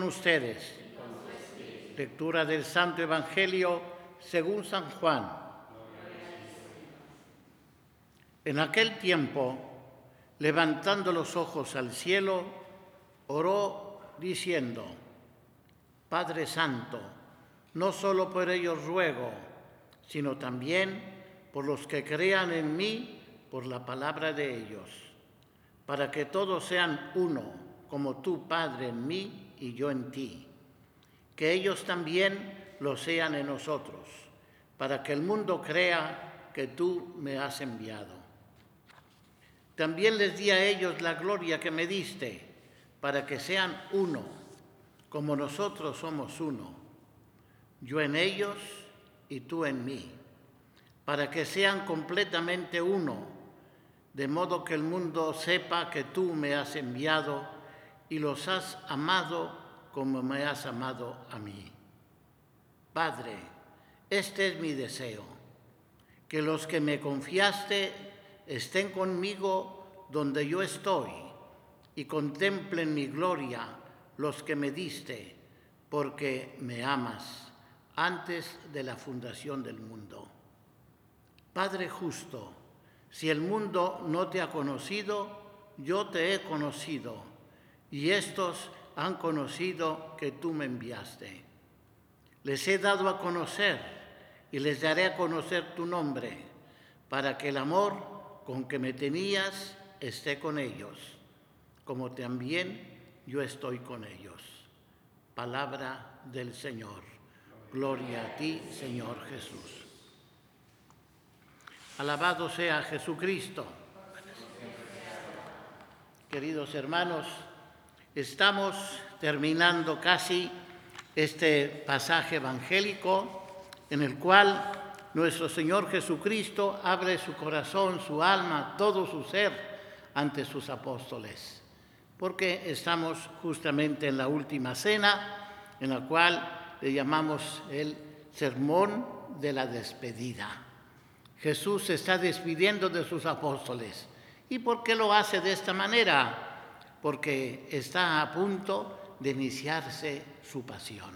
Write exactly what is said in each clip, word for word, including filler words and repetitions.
ustedes. Lectura del Santo Evangelio según San Juan. En aquel tiempo, levantando los ojos al cielo, oró diciendo: Padre Santo, no solo por ellos ruego, sino también por los que crean en mí por la palabra de ellos, para que todos sean uno, como tú, Padre, en mí y yo en ti. Que ellos también lo sean en nosotros, para que el mundo crea que tú me has enviado. También les di a ellos la gloria que me diste, para que sean uno, como nosotros somos uno, yo en ellos y tú en mí, para que sean completamente uno, de modo que el mundo sepa que tú me has enviado y los has amado como me has amado a mí. Padre, este es mi deseo, que los que me confiaste estén conmigo donde yo estoy y contemplen mi gloria los que me diste, porque me amas antes de la fundación del mundo. Padre justo, si el mundo no te ha conocido, yo te he conocido, y estos han conocido que tú me enviaste. Les he dado a conocer y les daré a conocer tu nombre, para que el amor con que me tenías esté con ellos, como también yo estoy con ellos. Palabra del Señor. Gloria a ti, Señor Jesús. Alabado sea Jesucristo. Queridos hermanos, estamos terminando casi este pasaje evangélico en el cual nuestro Señor Jesucristo abre su corazón, su alma, todo su ser ante sus apóstoles, porque estamos justamente en la última cena, en la cual le llamamos el sermón de la despedida. Jesús se está despidiendo de sus apóstoles. ¿Y por qué lo hace de esta manera? Porque está a punto de iniciarse su pasión.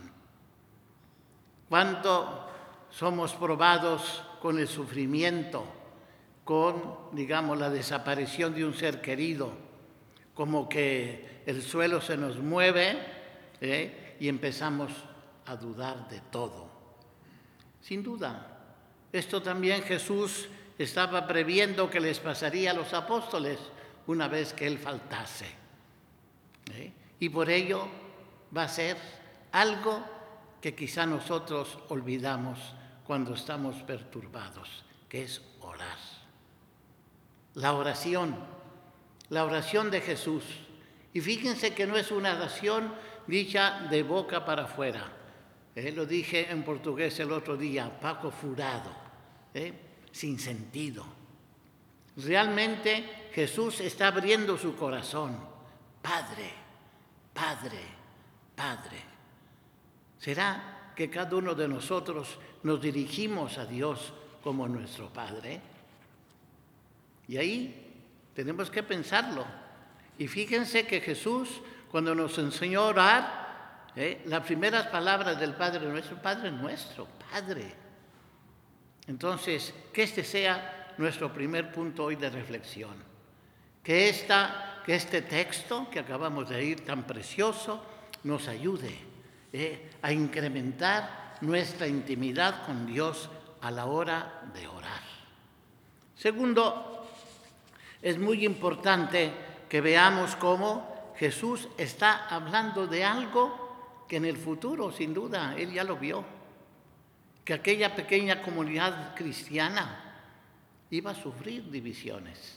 ¿Cuánto somos probados con el sufrimiento, con, digamos, la desaparición de un ser querido, como que el suelo se nos mueve ¿eh? y empezamos a dudar de todo? Sin duda, esto también Jesús estaba previendo que les pasaría a los apóstoles una vez que Él faltase. ¿Eh? Y por ello va a ser algo que quizá nosotros olvidamos cuando estamos perturbados, que es orar. La oración, la oración de Jesús. Y fíjense que no es una oración dicha de boca para afuera. ¿Eh? Lo dije en portugués el otro día, Paco furado, ¿eh? sin sentido. Realmente Jesús está abriendo su corazón. Padre, Padre, Padre. ¿Será que cada uno de nosotros nos dirigimos a Dios como nuestro Padre? Y ahí tenemos que pensarlo. Y fíjense que Jesús, cuando nos enseñó a orar, ¿eh? las primeras palabras del Padre nuestro, Padre nuestro, Padre. Entonces, que este sea nuestro primer punto hoy de reflexión. Que, esta, que este texto que acabamos de oír tan precioso nos ayude eh, a incrementar nuestra intimidad con Dios a la hora de orar. Segundo, es muy importante que veamos cómo Jesús está hablando de algo que en el futuro, sin duda, Él ya lo vio. Que aquella pequeña comunidad cristiana iba a sufrir divisiones.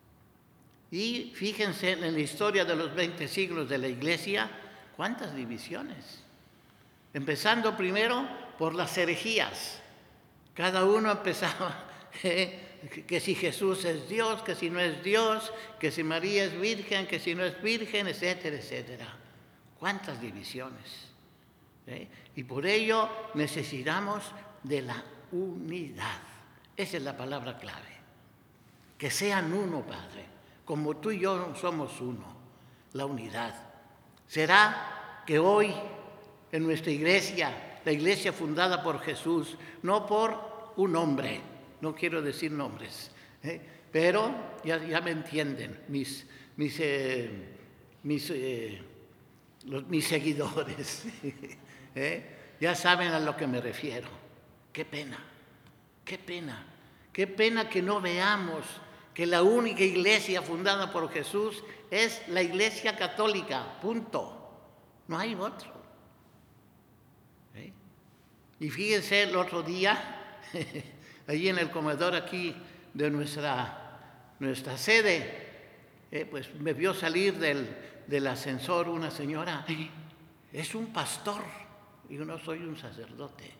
Y fíjense en la historia de los veinte siglos de la Iglesia, cuántas divisiones. Empezando primero por las herejías. Cada uno empezaba, eh, que si Jesús es Dios, que si no es Dios, que si María es virgen, que si no es virgen, etcétera, etcétera. Cuántas divisiones. ¿Eh? Y por ello necesitamos de la unidad. Esa es la palabra clave. Que sean uno, Padre, como tú y yo somos uno, la unidad. ¿Será que hoy en nuestra iglesia, la iglesia fundada por Jesús, no por un hombre, no quiero decir nombres, ¿eh? pero ya, ya me entienden mis, mis, eh, mis, eh, los, mis seguidores, ¿eh? ya saben a lo que me refiero. Qué pena, qué pena, qué pena que no veamos que la única iglesia fundada por Jesús es la Iglesia Católica, punto. No hay otro. ¿Eh? Y fíjense el otro día, allí en el comedor aquí de nuestra, nuestra sede, eh, pues me vio salir del, del ascensor una señora, es un pastor, y yo no soy un sacerdote.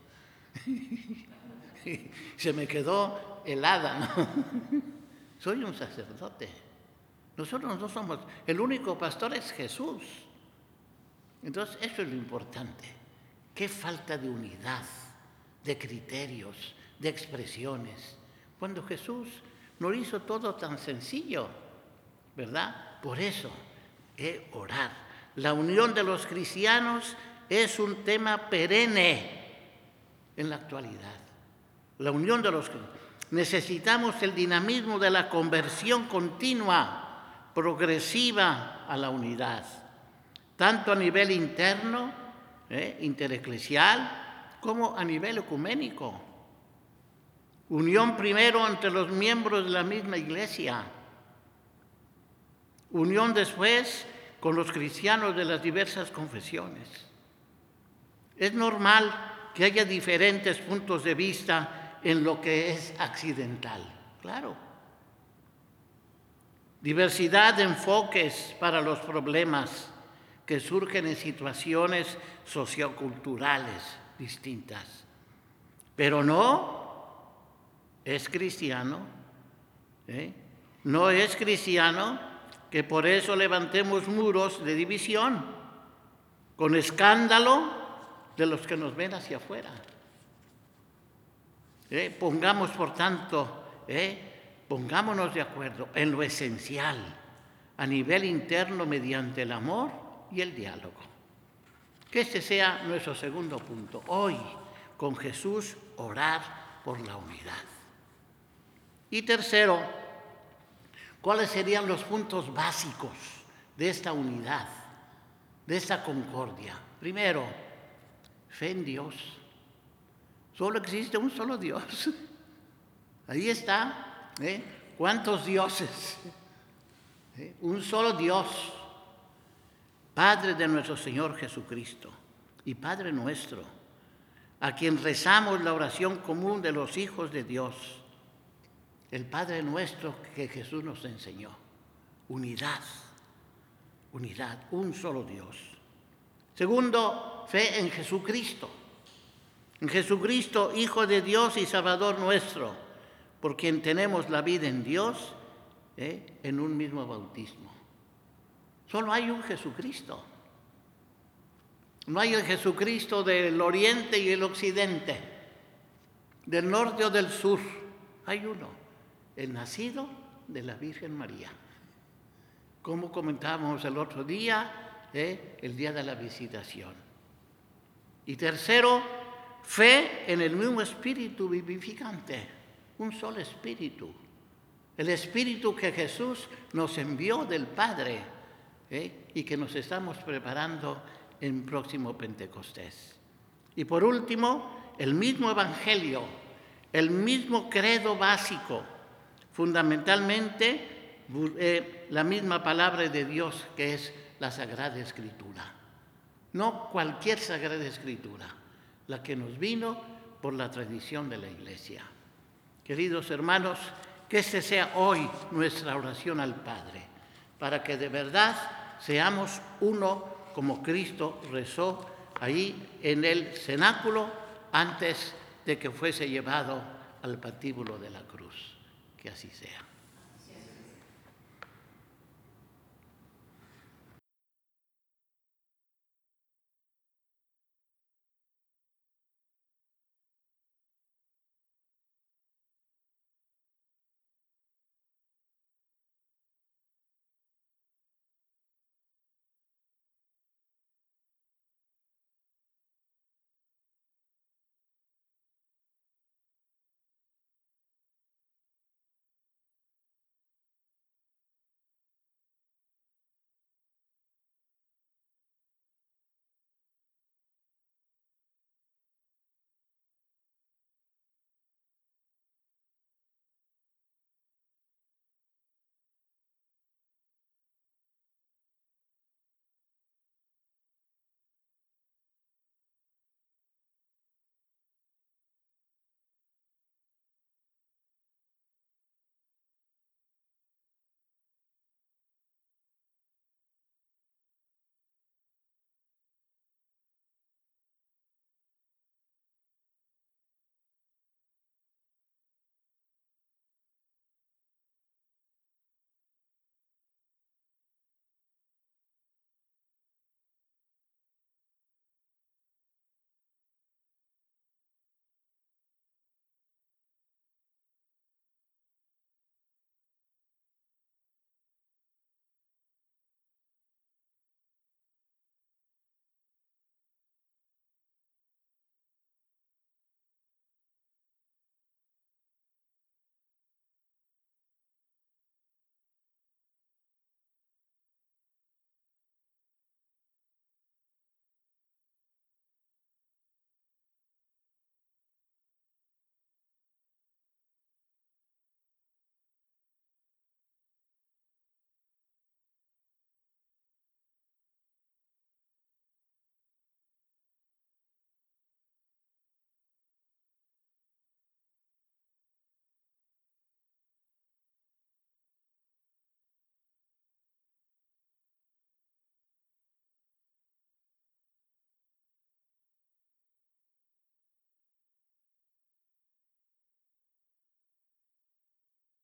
Se me quedó helada, ¿no? Soy un sacerdote. Nosotros no somos, el único pastor es Jesús. Entonces, eso es lo importante. Qué falta de unidad, de criterios, de expresiones. Cuando Jesús no hizo todo tan sencillo, ¿verdad? Por eso, es orar. La unión de los cristianos es un tema perenne en la actualidad. La unión de los cristianos. Necesitamos el dinamismo de la conversión continua, progresiva a la unidad, tanto a nivel interno, eh, intereclesial, como a nivel ecuménico. Unión primero entre los miembros de la misma iglesia. Unión después con los cristianos de las diversas confesiones. Es normal que haya diferentes puntos de vista en lo que es accidental, claro. Diversidad de enfoques para los problemas que surgen en situaciones socioculturales distintas. Pero no es cristiano, ¿eh? no es cristiano que por eso levantemos muros de división, con escándalo de los que nos ven hacia afuera. Eh, pongamos, por tanto, eh, pongámonos de acuerdo en lo esencial, a nivel interno mediante el amor y el diálogo. Que este sea nuestro segundo punto. Hoy, con Jesús, orar por la unidad. Y tercero, ¿cuáles serían los puntos básicos de esta unidad, de esta concordia? Primero, fe en Dios. Solo existe un solo Dios. Ahí está. ¿eh? ¿Cuántos dioses? ¿Eh? Un solo Dios. Padre de nuestro Señor Jesucristo y Padre nuestro, a quien rezamos la oración común de los hijos de Dios. El Padre nuestro que Jesús nos enseñó. Unidad. Unidad. Un solo Dios. Segundo, fe en Jesucristo. En Jesucristo, Hijo de Dios y Salvador nuestro, por quien tenemos la vida en Dios, ¿eh? en un mismo bautismo. Solo hay un Jesucristo. No hay el Jesucristo del oriente y el occidente, del norte o del sur. Hay uno, el nacido de la Virgen María. Como comentábamos el otro día, ¿eh? el día de la visitación. Y tercero, fe en el mismo espíritu vivificante, un solo espíritu. El espíritu que Jesús nos envió del Padre ¿eh? y que nos estamos preparando en próximo Pentecostés. Y por último, el mismo evangelio, el mismo credo básico, fundamentalmente eh, la misma palabra de Dios que es la Sagrada Escritura. No cualquier Sagrada Escritura, la que nos vino por la tradición de la Iglesia. Queridos hermanos, que este sea hoy nuestra oración al Padre, para que de verdad seamos uno como Cristo rezó ahí en el cenáculo antes de que fuese llevado al patíbulo de la cruz. Que así sea.